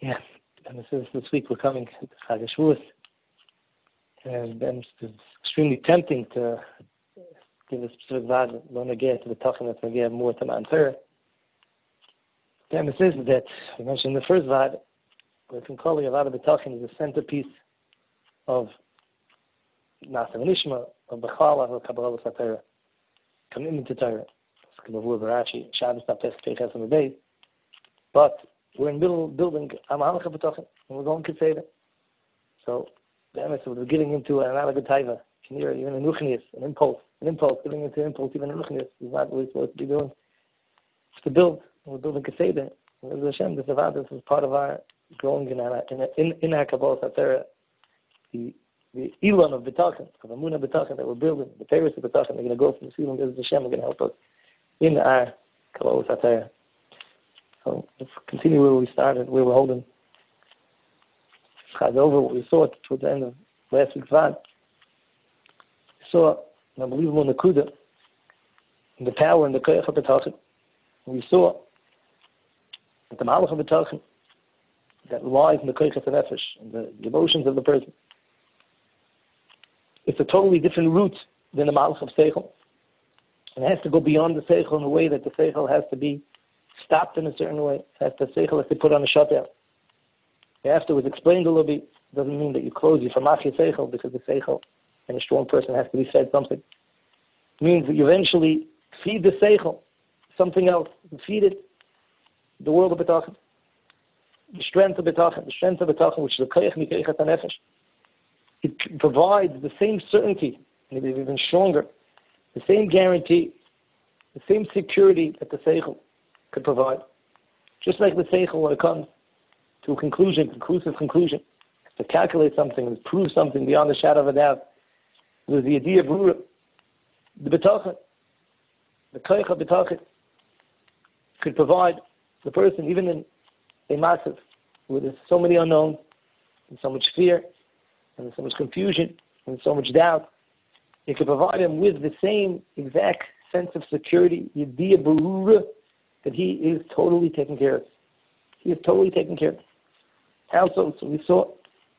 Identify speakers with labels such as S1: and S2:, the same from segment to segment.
S1: Yeah, and this week we're coming to Chag Shavuos, and then it's extremely tempting to give a specific value, learn again to the talking that's going to give more to Man Torah. The emphasis is that we mentioned in the first vad, we can call it a lot of the talking is a centerpiece of Nasa Nishma, of Bechala, of Kabbalah Torah, commitment to Torah, Skibavur Barachi, Shabbos Tapes Keiches on the day. But we're in the middle of building Amalcha B'Tochen, and we're going to say that. So the emphasis we're getting into an analogy taiva, even a nuchnius, an impulse, getting into impulse, even a nuchnius is not what we're supposed to be doing. It's to build. We're building Keseda. And Hashem, this is part of our growing in our Kabbalah Torah, the Elon of B'Tochen, of Amunah B'Tochen that we're building, the Teres of B'Tochen, they're going to go from the ceiling. This is Hashem, are going to help us in our Kabbalah Torah. So let's continue where we started, where we're holding. Chaz over what we saw towards the end of last week's Vad. We saw an unbelievable Nakuda in the power and the Koyach of B'Tochen. We saw that the Malach of B'Tochen that lies in the Koyach of Nefesh, and the emotions of the person. It's a totally different route than the Malach of Seichel. And it has to go beyond the Seichel in a way that the Seichel has to be stopped in a certain way. The Seichel has to put on a shutout. Afterwards, explained a little bit, doesn't mean that you close your Famachya Seichel, because the Seichel and a strong person has to be fed something. It means that you eventually feed the Seichel something else. You feed it the world of B'Tochen, the strength of B'Tochen, which is the Koyach Mikayach HaNefesh. It provides the same certainty, maybe even stronger, the same guarantee, the same security that the Seichel could provide. Just like the Seichel, when it comes to a conclusive conclusion, to calculate something, to prove something beyond a shadow of a doubt, there's the idea of Rura. The B'Tochen, the Koyach of B'Tochen, could provide the person, even in a massive, where there's so many unknowns, and so much fear, and so much confusion, and so much doubt, it could provide him with the same exact sense of security, the idea Barura, that he is totally taken care of. He is totally taken care of. How so? So we saw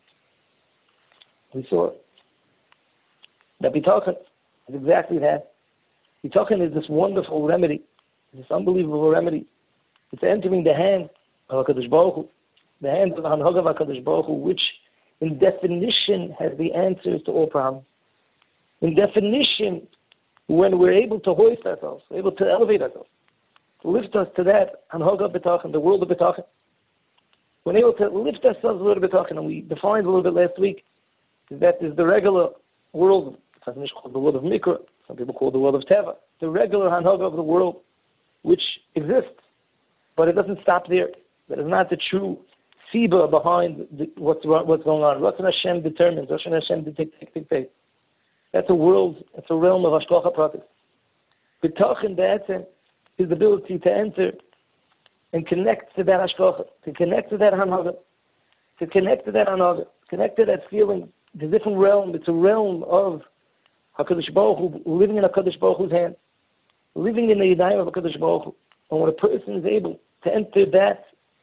S1: that B'Tochen is exactly that. B'Tochen is this wonderful remedy, this unbelievable remedy. It's entering the hand of HaKadosh Baruch Hu, the hand of the Hanhag of HaKadosh Baruch Hu, which in definition has the answers to all problems. In definition, when we're able to hoist ourselves, able to elevate ourselves, to lift us to that Hanhag of B'Tochen, the world of B'Tochen, we're able to lift ourselves a little bit B'Tochen, and we defined a little bit last week, that is the regular world, it's called the world of Mikra, some people call it the world of Teva, the regular Hanhag of the world, which exists. But it doesn't stop there. That is not the true Siba behind what's going on. Ratzon Hashem determines. Ratzon Hashem dictates. That's a world, it's a realm of Hashgacha Pratis. B'Tochen B'Etzem is the ability to enter and connect to that Hashgacha, to connect to that Hanhaga, connect to that feeling. It's a different realm. It's a realm of HaKadosh Baruch Hu, living in HaKadosh Baruch Hu's hand, living in the Yadayim of HaKadosh Baruch Hu. And when a person is able to enter that,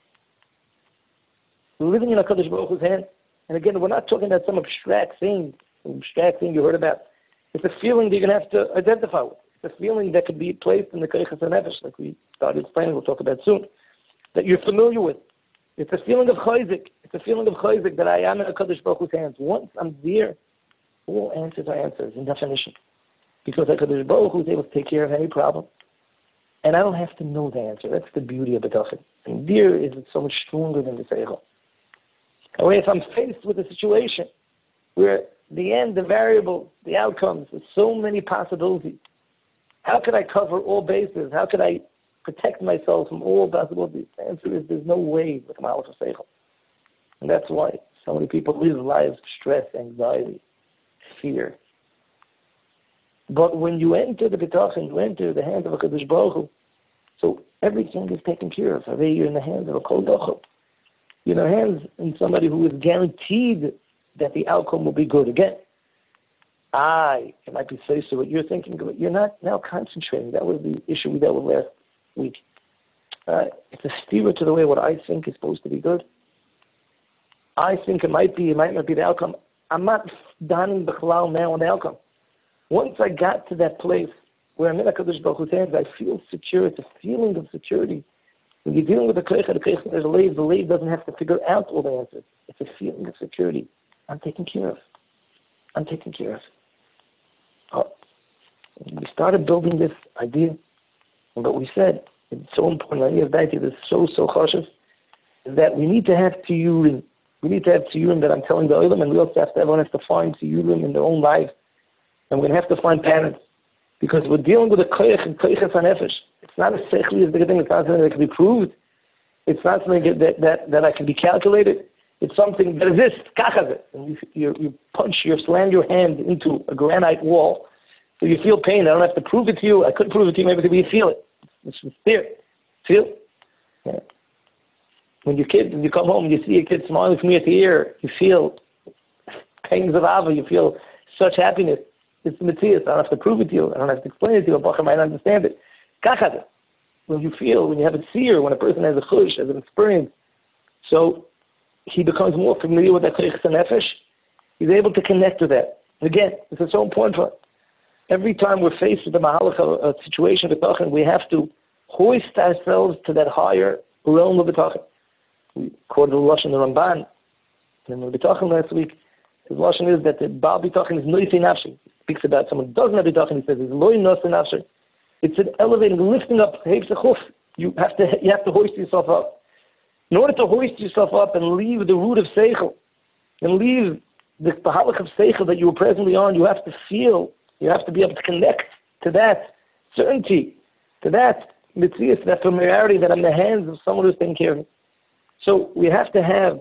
S1: living in HaKadosh Baruch Hu's hand, and again, we're not talking about some abstract thing you heard about. It's a feeling that you're going to have to identify with. It's a feeling that could be placed in the Koyach HaNefesh, like we started explaining, we'll talk about soon, that you're familiar with. It's a feeling of Chayzik. It's a feeling of Chayzik that I am in HaKadosh Baruch Hu's hands. Once I'm there, all answers are answers in definition. Because HaKadosh Baruch Hu is able to take care of any problem. And I don't have to know the answer. That's the beauty of B'Tochen. And there is it so much stronger than the Seichel. However, if I'm faced with a situation where the end, the variables, the outcomes, there's so many possibilities, how could I cover all bases? How could I protect myself from all possibilities? The answer is there's no way with the Malach of Seichel. And that's why so many people live lives of stress, anxiety, fear. But when you enter the B'Tochen, you enter the hand of a HaKadosh Baruch Hu, so everything is taken care of. You're in the hands of a Kol Dochel. You're in the hands of somebody who is guaranteed that the outcome will be good. Again, it might be so what you're thinking, but you're not now concentrating. That was the issue we dealt with last week. It's a steer to the way what I think is supposed to be good. I think it might not be the outcome. I'm not donning B'chalal now on the outcome. Once I got to that place where I'm in HaKadosh Baruch Hu's hands, I feel secure. It's a feeling of security. When you're dealing with the Koich there's a lave. The lave doesn't have to figure out all the answers. It's a feeling of security. I'm taken care of. Oh, we started building this idea, and what we said, it's so important. The idea of Daiti is so cautious, is that we need to have tiyurim. We need to have tiyurim that I'm telling the Olam, and we also everyone has to find tiyurim in their own lives. And we're going to have to find patterns. Because we're dealing with a koich and koiches hanefesh. It's not a sechli as big a thing. It's not something that can be proved. It's not something that I can be calculated. It's something that exists. Kachazet. And you slam your hand into a granite wall, so you feel pain. I don't have to prove it to you. I could prove it to you, maybe you feel it. It's there. Feel? Yeah. When you come home and you see your kid smiling from ear to ear, you feel pangs of ava. You feel such happiness. It's the Matthias. I don't have to prove it to you. I don't have to explain it to you. A bacher might understand it. Kachazet. When you have a seer, when a person has a chush, has an experience, so he becomes more familiar with that koiches hanefesh. He's able to connect to that. And again, this is so important for us. Every time we're faced with a situation of B'tachin, we have to hoist ourselves to that higher realm of B'tachin. We quoted the Lashon the Ramban in the B'tachin last week. His Lashon is that the Baal B'tachin is noisei nafshi. He speaks about someone who doesn't have B'tachin. He says it's loy noisei nafshi. It's an elevating, lifting up. You have to hoist yourself up. In order to hoist yourself up and leave the root of seichel, and leave the halach of seichel that you were presently on, you have to feel. You have to be able to connect to that certainty, to that mitzvah, that familiarity that I'm in the hands of someone who's taking care of me. So we have to have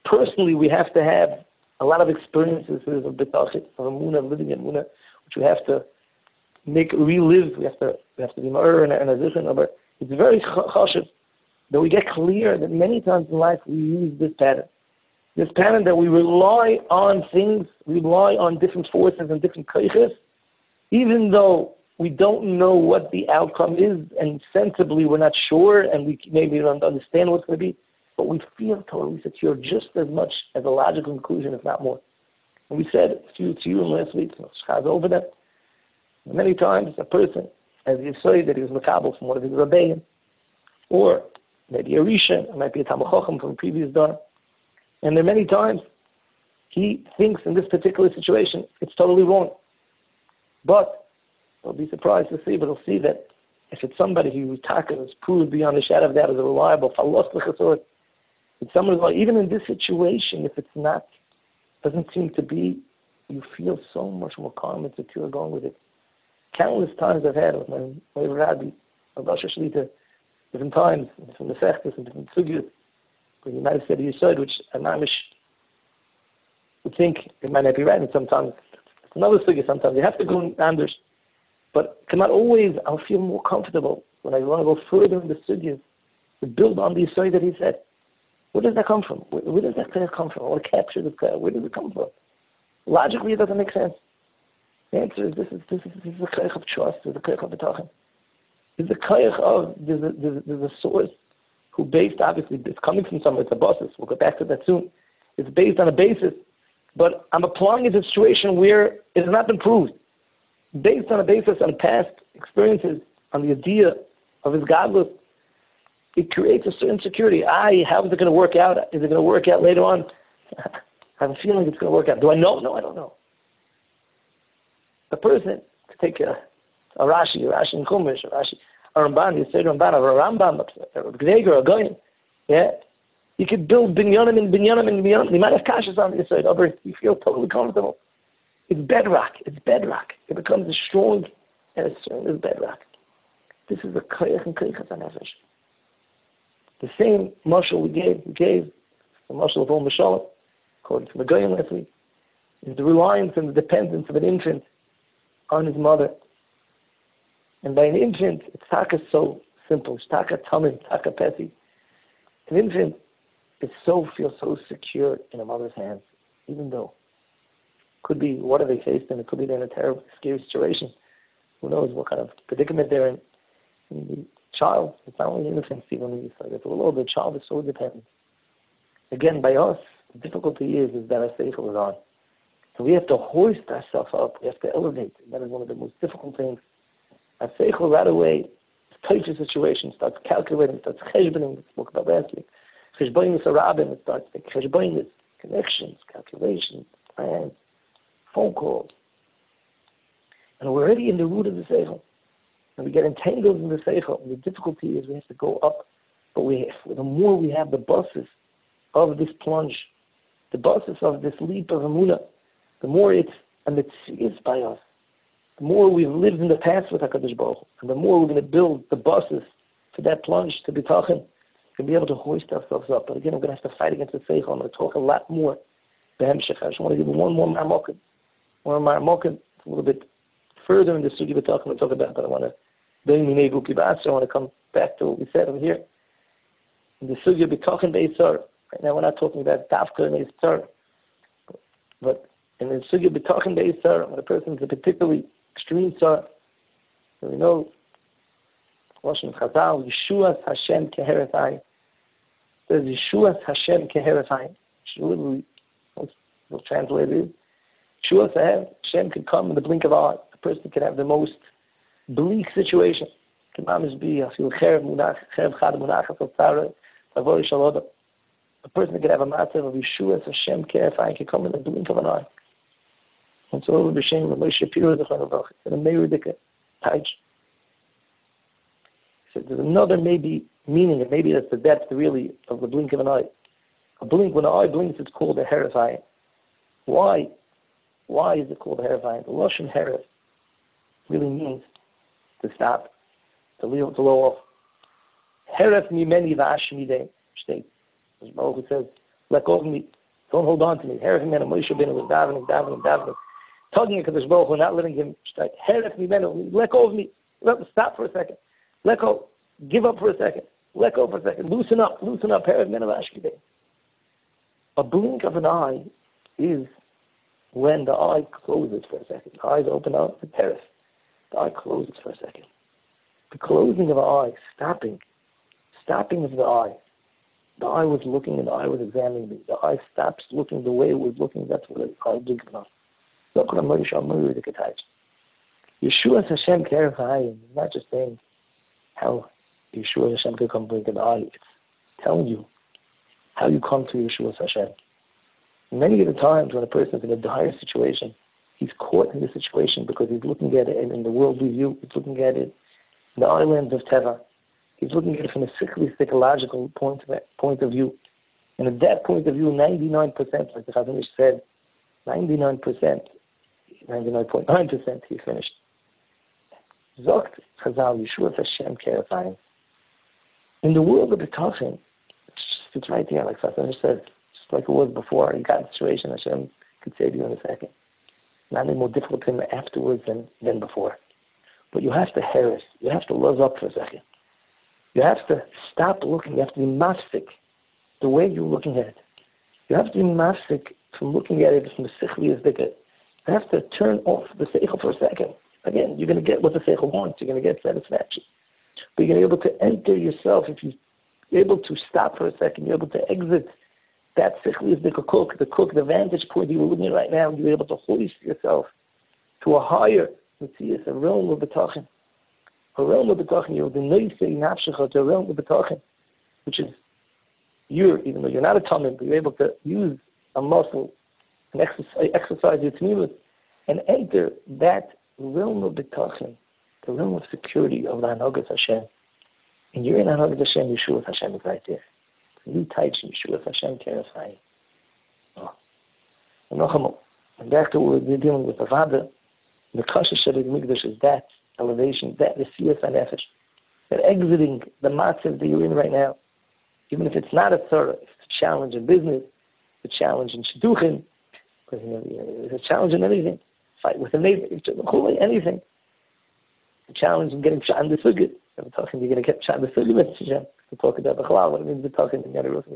S1: a lot of experiences of betachit, of emunah, of living in emunah, which we have to relive. We have to be more and a zichron over. It's very chashuv that we get clear that many times in life we use this pattern. This pattern that we rely on things, we rely on different forces and different koiches, even though we don't know what the outcome is, and sensibly we're not sure, and we maybe don't understand what's going to be, but we feel totally secure just as much as a logical conclusion, if not more. And we said to you last week, Shchaz over that, many times a person, as you say, that he was makabel from one of his rebbeim, or maybe a Rishon, it might be a Talmid Chacham from a previous door, and there are many times he thinks in this particular situation it's totally wrong. But he'll be surprised to see, but he'll see that if it's somebody who is proved beyond a shadow of doubt as a reliable, it's someone who, even in this situation, if it's not, doesn't seem to be, you feel so much more calm and secure going with it. Countless times I've had with my rabbi, of Rosh Hashanah, different times, from the Sechtes and different sugyas, where you might have said to Yesod, which a mamish would think it might not be right, and sometimes it's another sugya, sometimes you have to go in anders. But cannot always, I'll feel more comfortable when I want to go further in the sugyas to build on the Yesod that he said. Where does that come from? Where does that prayer come from? I want to capture this prayer. Where does it come from? Logically, it doesn't make sense. The answer is this is the koich of trust, this is the koich of betachon. This is the koich of, there's a source who based, obviously, it's coming from somewhere, it's a basis. We'll get back to that soon. It's based on a basis, but I'm applying it to a situation where it has not been proved. Based on a basis on past experiences, on the idea of his godless, it creates a certain security. How is it going to work out? Is it going to work out later on? I have a feeling it's going to work out. Do I know? No, I don't know. The person could take a Rashi in Chumash, a Ramban, you say Ramban, or a Rambam, a Gneger, a Goyen. Yeah? You could build binyanim. The amount of kashas on the side, you feel totally comfortable. It's bedrock. It becomes as strong and as strong as bedrock. This is the koyach and koyach hanefesh. The same mashal we gave the mashal of Om Mishalim, according to the Goyen last week, is the reliance and the dependence of an infant on his mother. And by an infant, it's taka so simple. It's taka tamim, taka pesi. An infant feels so secure in a mother's hands, even though could be what are they faced in? It could be they're in a terrible, scary situation. Who knows what kind of predicament they're in. And the child, it's not only innocence, even it's a little bit. The child is so dependent. Again, by us, The difficulty is that our seichel is on. So we have to hoist ourselves up. We have to elevate. And that is one of the most difficult things. Our seichel right away, types of situation, starts calculating, starts cheshboning. We spoke about last week. Cheshboning is a rabbin. It starts to cheshboning, connections, calculations, plans, phone calls. And we're already in the root of the seichel. And we get entangled in the seichel. And the difficulty is we have to go up. But the more we have the buses of this plunge, the buses of this leap of Emunah, the more it's a mitzvah by us. The more we've lived in the past with HaKadosh Baruch Hu, and the more we're going to build the buses for that plunge to be talking, to be able to hoist ourselves up. But again, we're going to have to fight against the seichel. I'm going to talk a lot more. I just want to give you one more marmokin. It's a little bit further in the studio we're talking about, but I want to come back to what we said over here. In the sugya be talking Beisar. Right now we're not talking about Dafka and Beisar. But in the sugya be talking Beisar, when a person is a particularly extreme sar, so we know Lashon Chazal, Yeshuas Hashem Keherethai. There's Yeshuas Hashem Keherethai. Literally, we'll translate it. Yeshuas Hashem could come in the blink of an eye. A person could have the most bleak situation. Can almost be a person could have a matter of Yeshuas Hashem Keherethai can come in the blink of an eye. And so over the shame of Moshe Piro the Chanavach, and a Meirudika Taich. So there's another maybe meaning, and maybe that's the depth really of the blink of an eye. A blink, when an eye blinks, it's called a herefai. Why? Why is it called a herefai? The Lashon heref really means to stop, to blow off. Heref mimeni v'ashmidei state. As Baruch says, let go of me. Don't hold on to me. Heref mimeni, Moshe Rabbeinu was davening. Tugging at Kadosh Baruch Hu, not letting him strike. Heref mimeni, let go of me. Stop for a second. Let go. Give up for a second. Let go for a second. Loosen up. Heref mimeni v'ashmidei. A blink of an eye is when the eye closes for a second. The eyes open up, the terrace. The eye closes for a second. The closing of the eye, stopping of the eye. The eye was looking and the eye was examining me. The eye stops looking the way it was looking. That's what the eye blinks enough. Yeshua Hashem cares for eye. It's not just saying how Yeshua Hashem could come blink an eye. It's telling you how you come to Yeshua Hashem. Many of the times when a person is in a dire situation, he's caught in the situation because he's looking at it in the worldly view. He's looking at it in the islands of Teva. He's looking at it from a sickly, psychological point of view. And at that point of view, 99%, like the Chazon Ish said, 99.9%, he finished. Zokt Chazal, Yeshua Hashem Kerafayim. In the world of the Tachin, it's right there, like Chazon Ish said, just like it was before. You got in a situation, Hashem could save you in a second. Not any more difficult thing afterwards than before. But you have to harass. You have to love up for a second. You have to stop looking. You have to be mafsik the way you're looking at it. You have to be mafsik from looking at it from the sichli as they get. You have to turn off the seichel for a second. Again, you're going to get what the seichel wants. You're going to get satisfaction. But you're going to be able to enter yourself. If you're able to stop for a second, you're able to exit that sichli as the cook, the vantage point you were looking at right now. You're able to hoist yourself to a higher, a realm of betachin. A realm of betachin, you're the noisei nafshecha, to a realm of betachin, which is even though you're not a tamim, but you're able to use a muscle and exercise your tmimus and enter that realm of betachin, the realm of security of the Hanagas Hashem. And you're in Hanagas Hashem, Yeshua Hashem is right there. It's a new type of Yeshua Hashem terrifying. And back to what we're dealing with the Vada, the Kasha Shabbat Mikdash is that elevation, that the Siyas HaNefesh, that exiting the matzav that you're in right now, even if it's not a tzara, it's a challenge in business, it's a challenge in shidduchim, it's a challenge in anything, fight with a neighbor, anything. A challenge in getting shot in the sukkah. We're talking, you're going to get shot in the sukkah, we're talking about the halal, what it means we're talking in the other roof.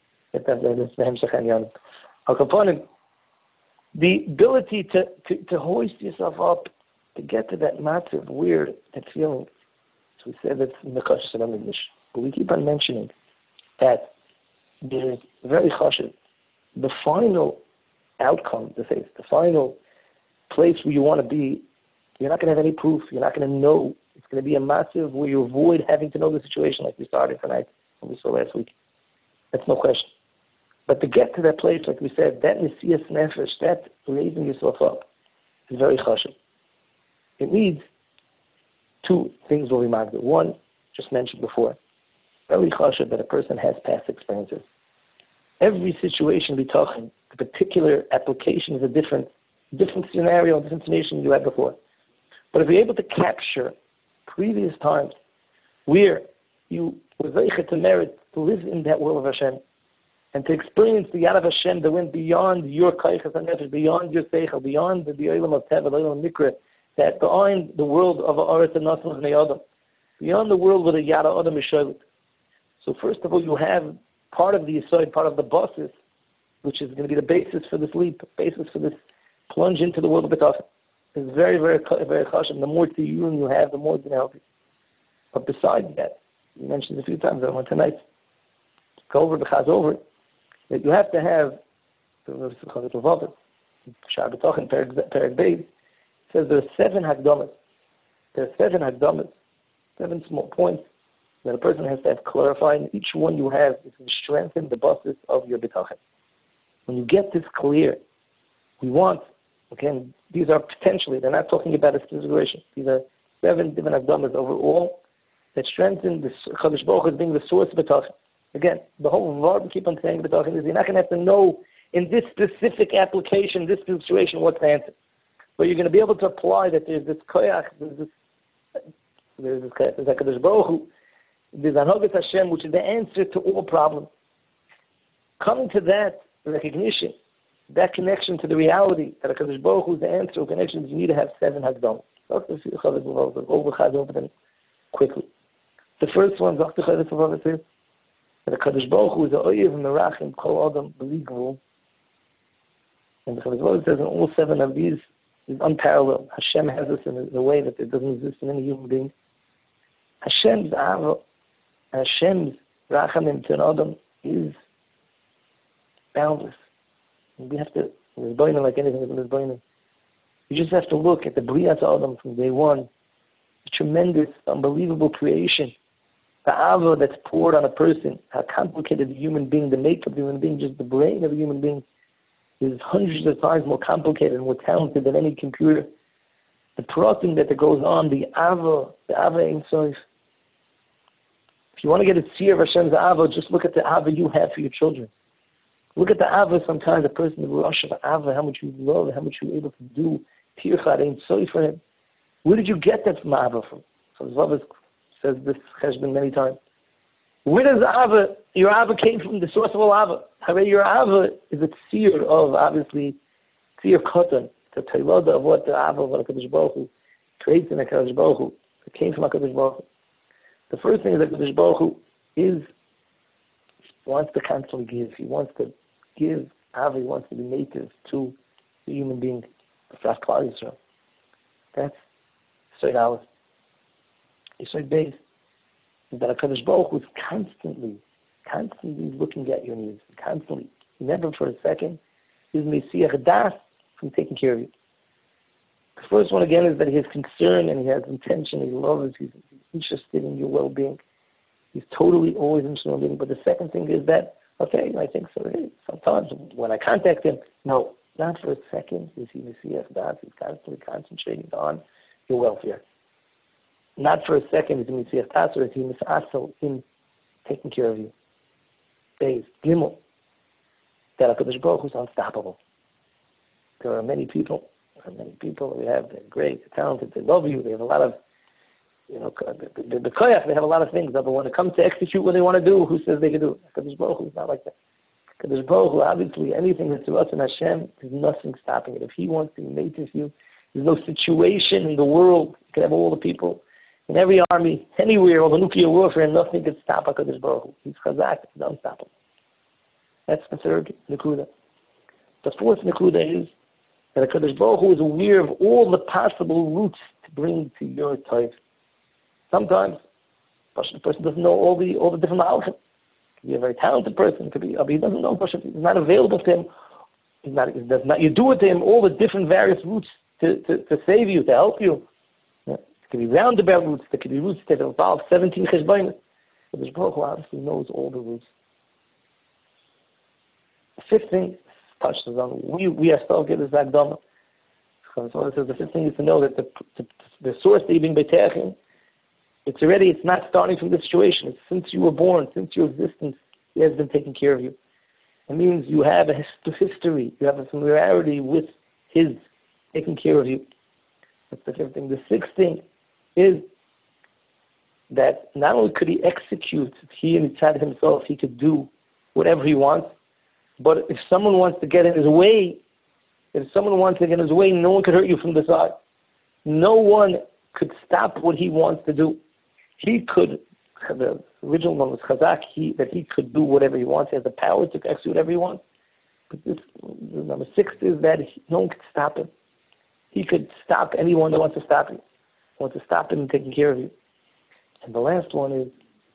S1: The ability to hoist yourself up, to get to that matzav, where that feeling. So we said that in the Kasha Shalom English, but we keep on mentioning that there is very chashiv the final outcome, the final place where you want to be, you're not going to have any proof. You're not going to know. It's going to be a massive where you avoid having to know the situation like we started tonight and we saw last week. That's no question. But to get to that place, like we said, that Nesiyas Nefesh, that raising yourself up, is very chashuv. It needs two things will be marked. One, just mentioned before, very chashuv that a person has past experiences. Every situation we talk in, the particular application is a different scenario, different situation you had before. But if you're able to capture previous times where you were zeicha to merit to live in that world of Hashem and to experience the Yad of Hashem that went beyond your kaichas hanefesh, beyond your seichel, beyond the olam of teva, the olam of mikra, that beyond the world of Aretz and Nasim of Adam, beyond the world where the Yad of Adam is shoylet. So first of all, you have part of the Yesod, part of the basis, which is going to be the basis for this leap, basis for this plunge into the world of B'tachon. It's very, very, very chashuv. The more tiyun you have, the more it's going to help you. But besides that, you mentioned a few times, I want tonight to go over the chaz over, that you have to have, Sha'ar B'tachon, Perek Beis, says there are 7 hagdamas. There are 7 hagdamas, 7 small points that a person has to have clarified. And each one you have is to strengthen the basis of your B'tachon. When you get this clear, we want, again, these are potentially, they're not talking about a situation. These are 7 different hagdamas overall that strengthen the Chadosh Baruch Hu as being the source of B'tachon. Again, the whole word we keep on saying B'tachon is you're not going to have to know in this specific application, this situation, what's the answer. But you're going to be able to apply that there's this koyach, there's HaKadosh Baruch Hu, there's Anhogas Hashem, which is the answer to all problems. Coming to that recognition, that connection to the reality that HaKadosh Baruch Hu is the answer or connections, you need to have 7 hagdam. Over them quickly. The first one, is that HaKadosh Baruch Hu is a oyev merachim kol adam b'ligvul. And the HaKadosh Baruch Hu says in all 7 of these is unparalleled. Hashem has us in a way that it doesn't exist in any human being. Hashem's ava, Hashem's rachamim to an adam is boundless. And we have to, it's boiling like anything is boiling. You just have to look at the Briyat Adam from day one, the tremendous, unbelievable creation, the ava that's poured on a person, how complicated the human being, the makeup of the human being, just the brain of a human being is hundreds of times more complicated and more talented than any computer. The pratim that goes on, the ava Ein Sof. If you want to get a seer of Hashem's ava, just look at the ava you have for your children. Look at the ava sometimes, the person, the rush of ava, how much you love, how much you're able to do. Tirchad Ein Sof for him. Where did you get that from ava from? So Zvav says this cheshbon many times. Where does ava, your ava came from, the source of all ava. However, your ava is a seer of, obviously, seer katan, the teilada of what the ava of HaKadosh Baruch Hu creates in HaKadosh Baruch Hu. It came from HaKadosh Baruch Hu. The first thing is that HaKadosh Baruch Hu wants to constantly give. He wants to give ava, he wants to be native to the human being. That's Klal Yisrael. That's Yisrael Aleph. Yisrael Beis is that HaKadosh Baruch Hu is constantly looking at your needs. Constantly. Never for a second is Mesiach Das from taking care of you. The first one again is that he has concern and he has intention, he loves, he's interested in your well-being. He's totally always interested in well-being. But the second thing is that, okay, I think so. Sometimes when I contact him, no, not for a second is he Mesiach Das. He's constantly concentrating on your welfare. Not for a second is he Mesiach Das or is he Misasel in taking care of you. Beis, Gimel, that HaKadosh Baruch Hu is unstoppable. There are many people we have, they're great, they're talented, they love you, they have a lot of, the koyach, they have a lot of things, but when it comes to execute what they want to do, who says they can do it? HaKadosh Baruch Hu is not like that. HaKadosh Baruch Hu, obviously, anything that's to us in Hashem, there's nothing stopping it. If He wants to make with you, there's no situation in the world, you can have all the people, in every army, anywhere, all the nuclear warfare, and nothing can stop HaKadosh Baruch Hu. He's chazak, he's unstoppable. That's the third Nakuda. The fourth Nakuda is that HaKadosh Baruch Hu is aware of all the possible routes to bring to your type. Sometimes the person doesn't know all the different malachim. could be a very talented person. It could be, but he doesn't know Pashut. It's not available to him. It does not. You do it to him all the different various routes to save you, to help you. Yeah. It could be roundabout routes. There could be routes that involve 17 cheshbonos. But the Baruch Hu obviously knows all the routes. The fifth thing touches on. We ourselves get this Agdama. So it says the fifth thing is to know that the source that you've been beteaching, it's not starting from this situation. It's since you were born, since your existence, He has been taking care of you. It means you have a history, you have a familiarity with His taking care of you. That's the fifth thing. The sixth thing is that not only could He execute, He inside Himself, He could do whatever He wants, but if someone wants to get in His way, no one could hurt you from the side. No one could stop what He wants to do. He could, the original one was Chazak, that he could do whatever He wants. He has the power to execute whatever He wants. But the number six is that no one could stop Him. He could stop anyone that wants to stop you, wants to stop Him and taking care of you. And the last one is,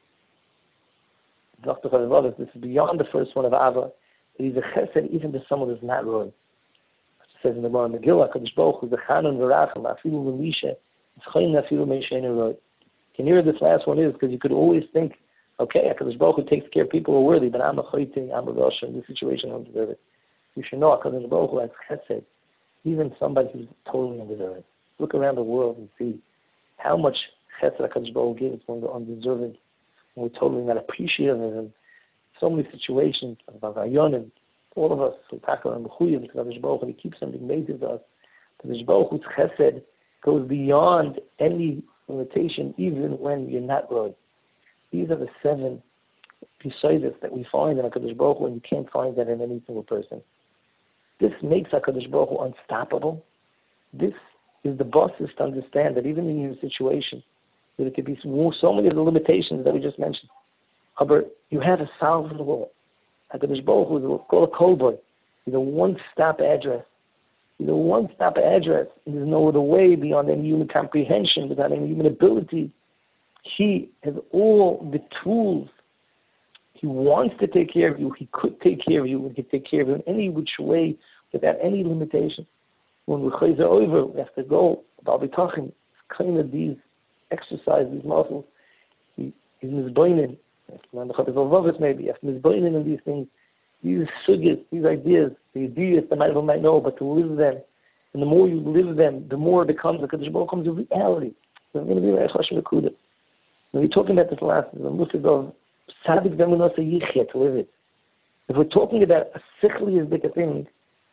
S1: Dr. Chazal, this is beyond the first one of Ava. He's a chesed even to someone who's not roy. It says in the Megillah, Kadosh Baruch Hu is the Chanan v'Rachel, afilu v'misha, v'chayin afilu me'sheinu roy. And here this last one is, because you could always think, okay, Kadosh Baruch Hu takes care of people who are worthy, but I'm a chayte, I'm a rasha, in this situation I don't deserve it. You should know Kadosh Baruch Hu has chesed, even somebody who's totally undeserving. Look around the world and see how much chesed Kadosh Baruch Hu gives when we're undeserving, when we're totally not appreciative of Him. So many situations about Ayonim, all of us who tackle and Mechuyim, Kadosh Baruch Hu, He keeps something amazing to us. Kadosh Baruch Hu's chesed goes beyond any limitation, even when you're not right. These are the 7 beside that we find in HaKadosh Baruch Hu, and you can't find that in any single person. This makes HaKadosh Baruch Hu unstoppable. This is the basis to understand that even in your situation, that it could be so many of the limitations that we just mentioned. But you have a solvable. HaKadosh Baruch Hu is called a Kolboy. He's a one-stop address. He's a one-stop address. There's no other way beyond any human comprehension, without any human ability. He has all the tools. He wants to take care of you. He could take care of you. He could take care of you in any which way, without any limitation. When we chayzer over, we have to go. About talking, kind of these exercises, these muscles. He's mizboinen. Maybe after mizboinen and these things, these sugars, these ideas, the ideas that people might know, but to live them, and the more you live them, the more it becomes, because it becomes a reality. It's going to be very chashuv v'kudah. When we're talking about this last, the musig of sadik v'emunah yichya, to live it. If we're talking about a sichli is big a thing,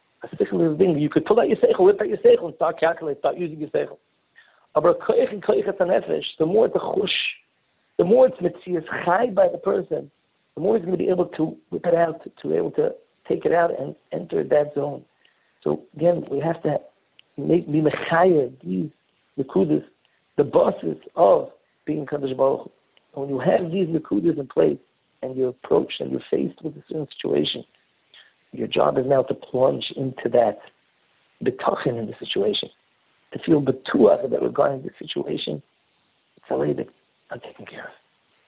S1: you could pull out your seichel, whip out your seichel, and start calculating, start using your seichel. But koich and koich nefesh, the more it's a chush, the more it's mitzias chai by the person, the more he's going to be able to whip it out, to be able to take it out and enter that zone. So again, we have to be mechayah, these nekudas, the bosses of being Kadosh Baruch Hu. And when you have these nekudas in place, and you're approached and you're faced with a certain situation, your job is now to plunge into that betachin in the situation, to feel betuach that regarding the situation, it's already been taken care of.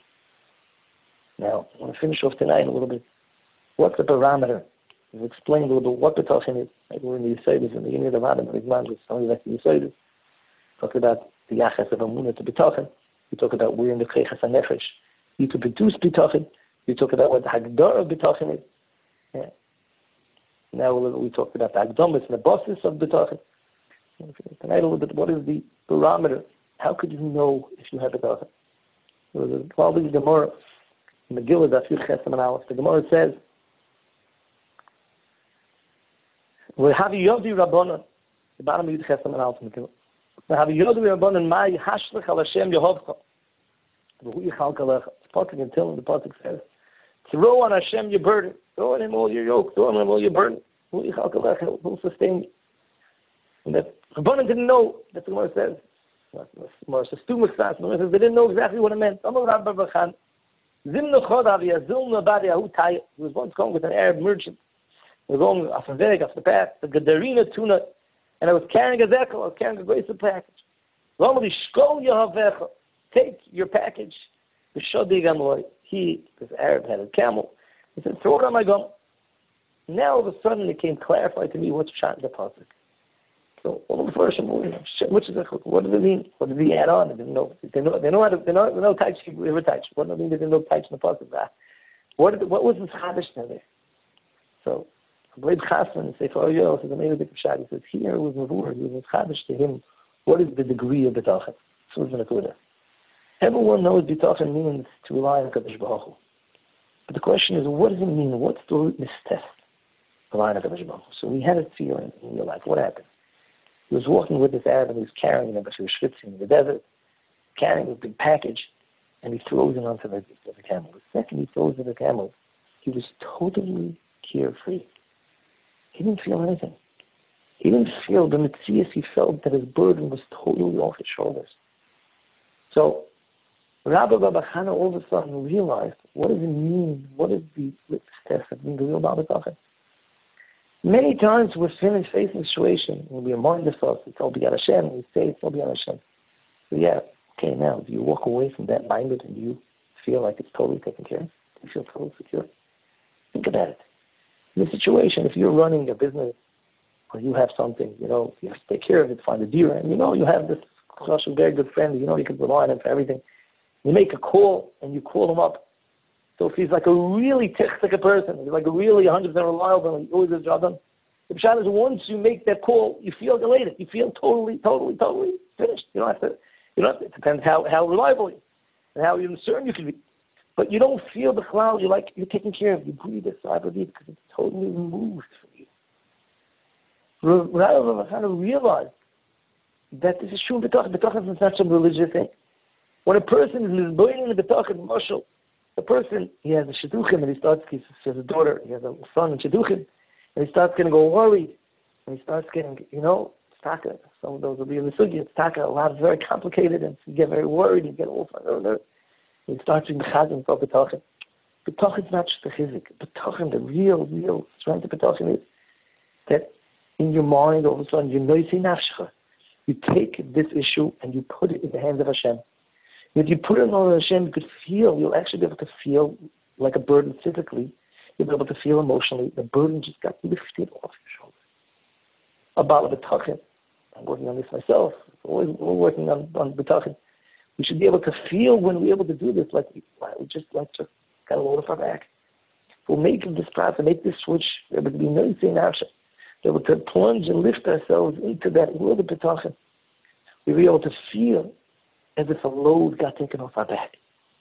S1: Now, I want to finish off tonight a little bit. What's the parameter? We've explained a little bit what betachin is. Like we're in the Yisodis, in the beginning of the Adam, the Igman, with some of the Yisodis. Talk about the Yachas of Amunah to betachin. We talk about we're in the Keichas HaNefesh. You could produce betachin. We talk about what the Hagdar of betachin is. Yeah. Now we talked about the Hagdamas and the bosses of betachin. Tonight a little bit, what is the barometer? How could you know if you have betachin? There was a Twaldi Gemara in Megillah, Dafir Chesam and Aleph. The Gemara says, "We have Yodi Rabbanon." The bottom of Yud Chesam and Aleph in Megillah. We have Yodi Rabbanon. Mai Hashlech Al Hashem Yehovcha. V'Hu Yichal Kalecha. It's Pasuk until the Pasuk says, "Throw on Hashem your burden. Throw on Him all your yoke. Throw on Him all your burden. V'Hu Yichal Kalecha. He'll sustain you." And that Rabbanon didn't know. That's what the Gemara says. They didn't know exactly what it meant. He was once going with an Arab merchant. He was going off the path, the Gadarina tuna, and I was carrying a zekel, I was carrying a great package. Take your package. He this Arab, had a camel. He said, throw it on my gun. Now all of a sudden it came clarified to me what's shot in the pasuk. So all of the first which is what does it mean? What did he add on? They didn't know. They know how to. They know types. River types. What does it mean? They didn't know types in the pasuk. What was this chadish there? So Blade Chasman Sefer Yoel says a major big shot. He says here was Mavur. He was chadish to him. What is the degree of bitachon? So it's going to everyone knows bitachon means to rely on Kadosh Baruch Hu. But the question is, what does it mean? What's the litmus test? Relying on Kadosh Baruch Hu. So we had a fear in your life. What happened? He was walking with this Arab and he was carrying him, but he was schwitzing in the desert, carrying a big package, and he throws it onto the camel. The second he throws it on the camel, he was totally carefree. He didn't feel anything. He didn't feel the mitzias. He felt that his burden was totally off his shoulders. So Rabbi Baba Chana all of a sudden realized, what does it mean? What is the litmus test of being the real Baal B'tachon? Many times we're facing a situation when we remind ourselves, it's all b'yad Hashem, and we say it's all b'yad Hashem. So yeah, okay, now, do you walk away from that minded and do you feel like it's totally taken care of? Do you feel totally secure? Think about it. In this situation, if you're running a business or you have something, you have to take care of it, find a dealer, and you have this very good friend, you can rely on him for everything. You make a call and you call him up. So if he's like a really technical person, he's like a really 100% reliable, and he always has a job done. The pshat is once you make that call, you feel elated. You feel totally finished. You don't have to, it depends how reliable you and how certain you can be. But you don't feel the cloud. You're taken care of. You breathe a sigh of relief because it's totally removed from you. Rav kind of realized that this is true in B'tachon. B'tachon is not some religious thing. When a person is burning in the B'tachon, Marshall, the person, he has a shidduchim, and he has a daughter, he has a son in shidduchim, and he starts getting all worried, and he starts getting, it's taka. Some of those will be in the sugi. It's taka. A lot is very complicated, and you get very worried, you get all and he starts being chazim for B'tachon. B'tachon is not just a chizik. B'tachon, the real strength of B'tachon is that in your mind, all of a sudden, you take this issue and you put it in the hands of Hashem. If you put it on Hashem, you'll actually be able to feel like a burden physically. You'll be able to feel emotionally. The burden just got lifted off your shoulders. About B'tachon, I'm working on this myself. We're working on B'tachon. We should be able to feel when we're able to do this, like we just got a load off our back. We'll make this process, make this switch, we're able to be noisy in action. We're able to plunge and lift ourselves into that world of B'tachon. We'll be able to feel as if a load got taken off our back.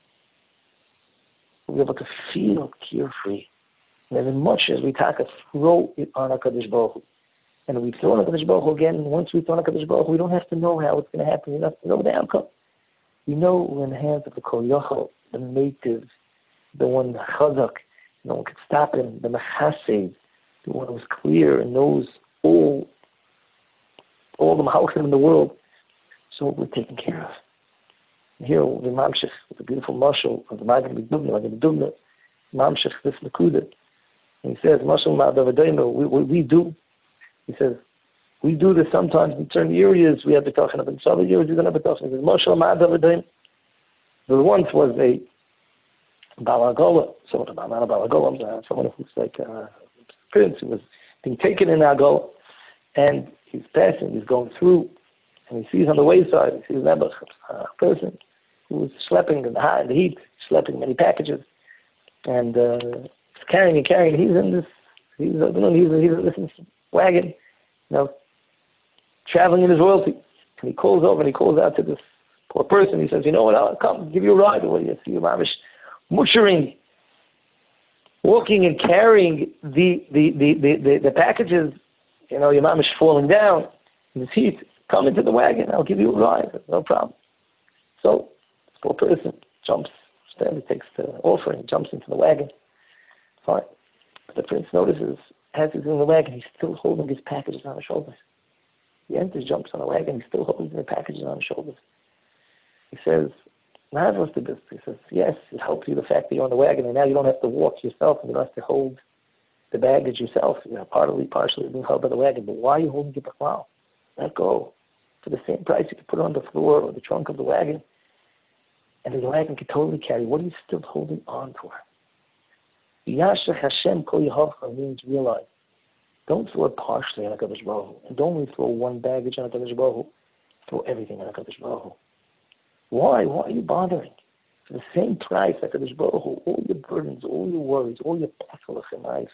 S1: We'll be able to feel carefree. And as much as we throw it on HaKadosh Baruch Hu. And we throw on HaKadosh Baruch Hu again, and once we throw on HaKadosh Baruch Hu, we don't have to know how it's going to happen. We don't have to know the outcome. We know we're in the hands of the Kol Yochel, the native, the one Chazak, no one could stop him, the Mechased, the one who's clear and knows all the Mahalchim in the world. So we're taken care of. Here, the Mamshech, with a beautiful marshal of the Magen B'Dubna, Mamshech, this Nakuda. And he says, Marshal Ma'adavadayno, we do. He says, we do this sometimes in certain areas. We have B'tachon, but in some other areas we don't have B'tachon. He says, Marshal Ma'adavadayno. There once was a Balagola, someone who's like a prince who was being taken in Agola, and he's passing, he's going through, and he sees on the wayside, he sees a person who was schlepping in the heat, schlepping many packages, and carrying. He's in this wagon, traveling in his royalty. And he calls over and he calls out to this poor person. He says, "You know what? I'll come give you a ride." Or you see mamish mushering, walking and carrying the packages. Your mamish falling down in this heat. Come into the wagon. I'll give you a ride. No problem. So this poor person jumps. Stanley takes the offering, jumps into the wagon. Fine. But the prince notices, as he's in the wagon, he's still holding his packages on his shoulders. He enters, jumps on the wagon, he's still holding the packages on his shoulders. He says, "Now what's the business?" He says, "Yes, it helps you the fact that you're on the wagon, and now you don't have to walk yourself, and you don't have to hold the baggage yourself. You're partially being held by the wagon. But why are you holding it b'chlal? Let go. For the same price, you can put it on the floor or the trunk of the wagon, and his life can totally carry. What are you still holding on for? Yashach Hashem Kol Yehovcha means realize. Don't throw it partially on HaKadosh Baruch Hu. And don't only throw one baggage on HaKadosh Baruch Hu. Throw everything on HaKadosh Baruch Hu. Why? Why are you bothering? For the same price, HaKadosh Baruch Hu, all your burdens, all your worries, all your pekelach in life,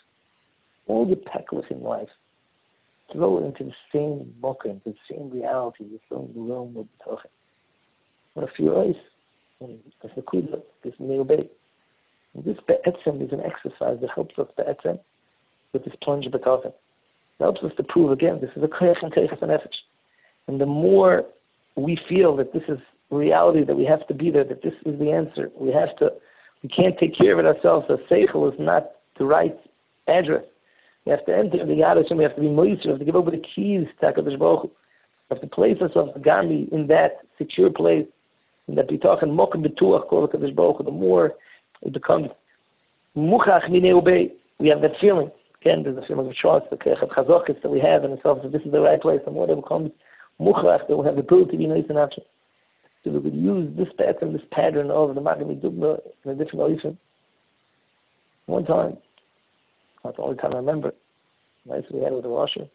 S1: throw it into the same mucker, into the same reality. You're throwing the realm of the Torah. What if you're ice? That's the kudah, this neobey. This be'etzem is an exercise that helps us be'etzem with this plunge b'tachim. It helps us to prove again, this is a koyach and teichas and nefesh. And the more we feel that this is reality, that we have to be there, that this is the answer, we can't take care of it ourselves. The seichel is not the right address. We have to enter the Yad Hashem, we have to be moist, we have to give over the keys to HaKadosh Baruch Hu. We have to place ourselves, Gami, in that secure place, in that bitachon, mokum betuach, called HaKadosh Baruch Hu. The more it becomes muchach minei ubei, we have that feeling. Again, there's a feeling of trust, the chazokis that we have in ourselves, that this is the right place. The more it becomes muchach, that we have the ability to be nice and action. So we could use this pattern, this pattern of the Magen Midugma in a different ocean. One time, not the only time I remember, nice we had with the washer,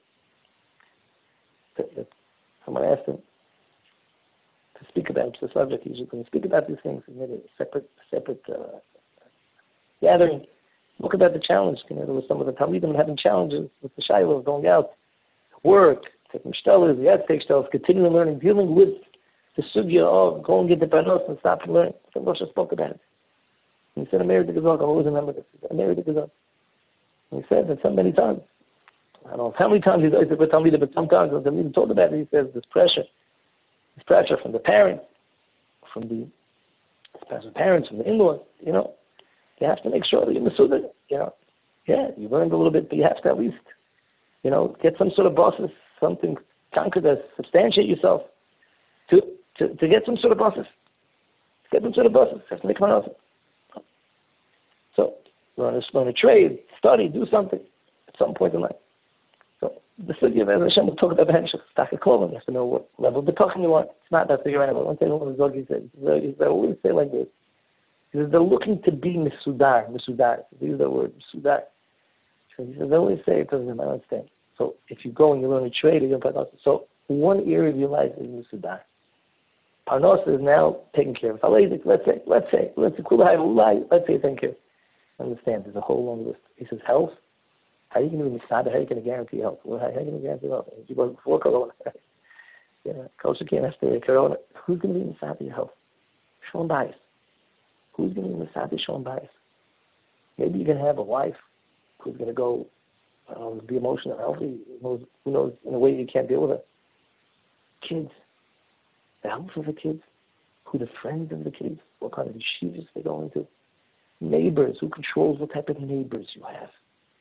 S1: that someone asked him to speak about the subject. He's going to speak about these things. He made a separate gathering. Look about the challenge. There was some of the Talmidim having challenges with the Shiloh, going out, work, taking shtelers, the take shtelers, continuing learning, dealing with the sugya of go and get the panos and stop and learn. So Moshe spoke about it. And he said, Ameri de Gazal, I always remember this. Ameri de Gazal. And he said that so many times. I don't know how many times he's always said, but sometimes when Talmidim told about it, he says this pressure from the parents, from the from the in-laws, you have to make sure that you're Masuda, Yeah, you learned a little bit, but you have to at least, get some sort of bosses, something concrete that substantiate yourself to get some sort of bosses. You have to make money off it. So, learn a trade, study, do something at some point in life. So, the study of Hashem will talk about the Hemshech, stack of clothing. You have to know what level of bitachon you want. It's not that figure out. One thing one of the Zogi said, they always say like this. He says, they're looking to be Mesudar. These are the words, Mesudar. So he says, they always say it doesn't understand. So if you go and you learn a trade, you're going to so one area of your life is Mesudar. Parnos is now taken care of. Let's say taken care of. Understand, there's a whole long list. He says, health. How are you going to be Mesudar? How are you going to guarantee health? How are you going to guarantee health? You go before Corona. Kosher can't have to Corona. Who's going to be Mesudar your health? Shalom Bayis. Who's going to be Mesudar Shalom Bayis? Maybe you're going to have a wife who's going to go be emotional, healthy. Who knows in a way you can't deal with it. Kids. The health of the kids. Who the friends of the kids. What kind of yeshivas they go into. Neighbors. Who controls what type of neighbors you have.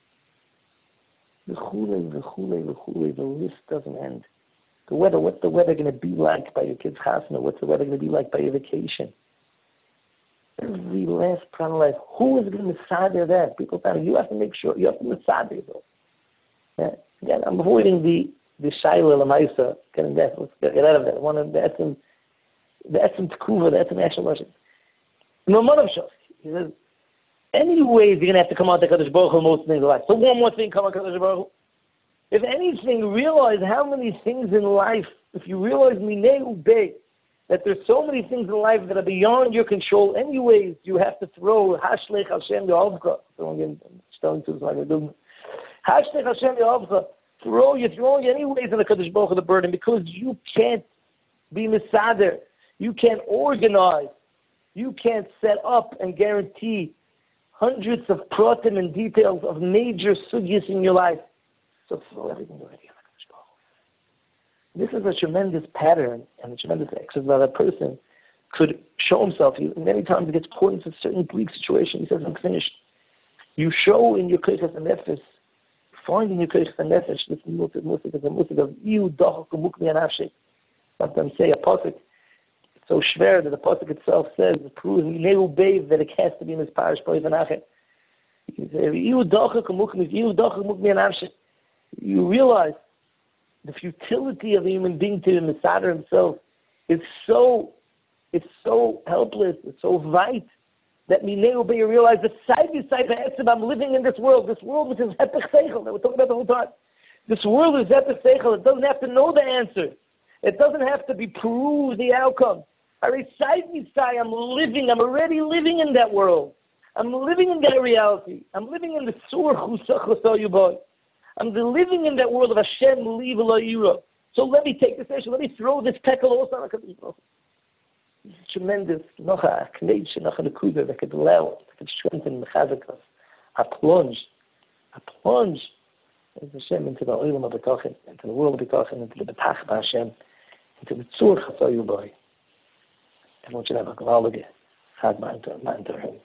S1: The list doesn't end. The weather. What's the weather going to be like by your kids' chasna? What's the weather going to be like by your vacation? Every last part of life. Who is going to Mesudar that? People tell you have to make sure. You have to Mesudar yourself. Yeah. Again, I'm avoiding the Shaila Lamaisa. Getting that. Let's get out of that. One of the Etzem Tekuva, the Etzem Action Worship. He says, anyways, you're going to have to come out to Kadosh Baruch Hu most things in life. So one more thing, come out to Kadosh Baruch Hu. If anything, realize how many things in life, if you realize Minei Ubei, that there's so many things in life that are beyond your control. Anyways, you have to throw Hashlech Hashem Yehovcha. Hashlech Hashem Yehovcha. You're throwing anyways in the Kadosh Baruch Hu the burden because you can't be Mesudar. You can't organize. You can't set up and guarantee hundreds of pratim and details of major sugyas in your life. So throw everything already. This is a tremendous pattern and a tremendous exercise that a person could show himself. Many times he gets caught into a certain bleak situation. He says, I'm finished. You show in your koyches and nefesh, find in your koyches and nefesh, this musik is a musik of Iu Dochok Umukmi Anafshik. Sometimes say a pasuk. It's so schwer that the pasuk itself says, it proves that it has to be in this parish. You say, Iu Dochok Umukmi Anafshik. You realize the futility of the human being to the Mesudar himself is so It's so helpless. It's so white. That Mineu Bay realize that side by side I'm living in this world which is Hepech Seichel that we're talking about the whole time. This world is Hepech Seichel. It doesn't have to know the answer. It doesn't have to be proved the outcome. I side by side, I'm already living in that world. I'm living in that reality. I'm living in the Sur Chusach Boy. I'm living in that world of Hashem Liv Lo Yira. So let me take this action. Let me throw this peckle also on a tremendous nocha knetch nocha nekuda that could allow, that could strengthen the chazakas. A plunge as Hashem into the oilam of B'tachin, into the world of B'tachin, into the B'tach Hashem, into the Tzur Chasayu Boy. Everyone should have a gewaldige Chag Ma'antar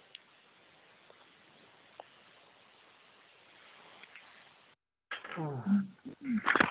S1: Him.